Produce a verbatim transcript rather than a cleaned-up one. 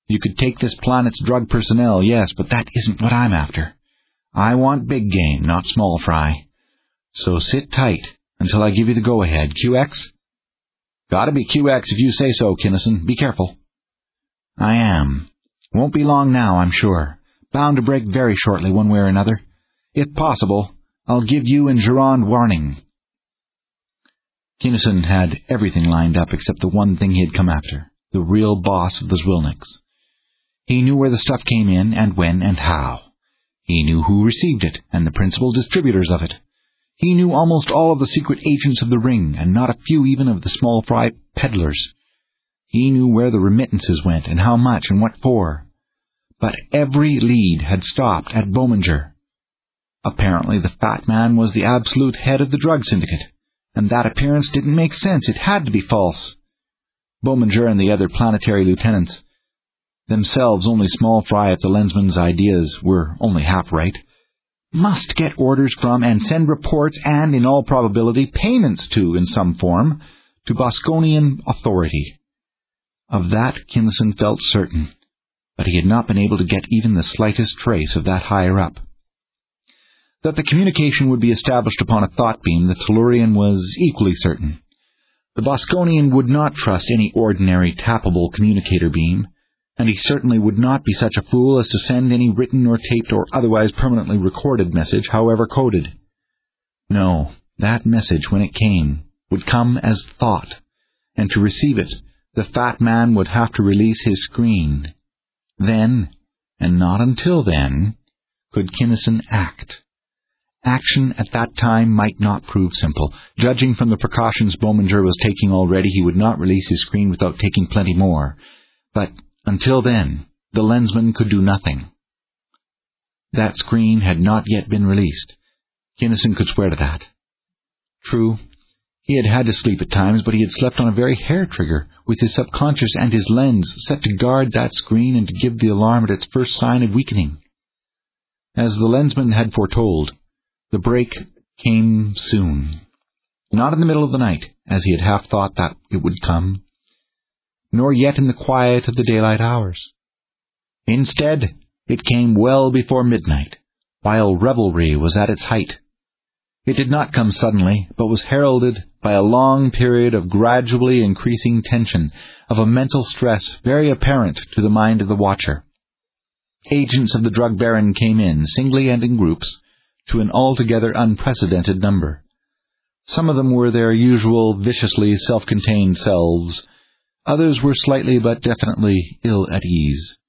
You could take this planet's drug personnel, yes, but that isn't what I'm after. I want big game, not small fry. So sit tight until I give you the go-ahead. Q X? Gotta be Q X if you say so, Kinnison. Be careful. I am. Won't be long now, I'm sure. Bound to break very shortly, one way or another. If possible, I'll give you and Gironde warning. Kinnison had everything lined up except the one thing he had come after, the real boss of the Zwilniks. He knew where the stuff came in, and when, and how. He knew who received it, and the principal distributors of it. He knew almost all of the secret agents of the ring, and not a few even of the small fry peddlers. He knew where the remittances went, and how much, and what for. But every lead had stopped at Bominger. Apparently the fat man was the absolute head of the drug syndicate, and that appearance didn't make sense. It had to be false. Bominger and the other planetary lieutenants, themselves only small fry if the lensman's ideas were only half right, must get orders from and send reports and, in all probability, payments to, in some form, to Bosconian authority. Of that Kinnison felt certain, but he had not been able to get even the slightest trace of that higher up. That the communication would be established upon a thought beam, the Tellurian was equally certain. The Bosconian would not trust any ordinary tappable communicator beam, and he certainly would not be such a fool as to send any written or taped or otherwise permanently recorded message, however coded. No, that message, when it came, would come as thought, and to receive it, the fat man would have to release his screen. Then, and not until then, could Kinnison act. Action at that time might not prove simple. Judging from the precautions Bominger was taking already, he would not release his screen without taking plenty more. But until then, the lensman could do nothing. That screen had not yet been released. Kinnison could swear to that. True, he had had to sleep at times, but he had slept on a very hair-trigger, with his subconscious and his lens set to guard that screen and to give the alarm at its first sign of weakening. As the lensman had foretold, the break came soon. Not in the middle of the night, as he had half thought that it would come, nor yet in the quiet of the daylight hours. Instead, it came well before midnight, while revelry was at its height. It did not come suddenly, but was heralded by a long period of gradually increasing tension, of a mental stress very apparent to the mind of the watcher. Agents of the drug baron came in, singly and in groups, to an altogether unprecedented number. Some of them were their usual viciously self-contained selves. Others were slightly but definitely ill at ease.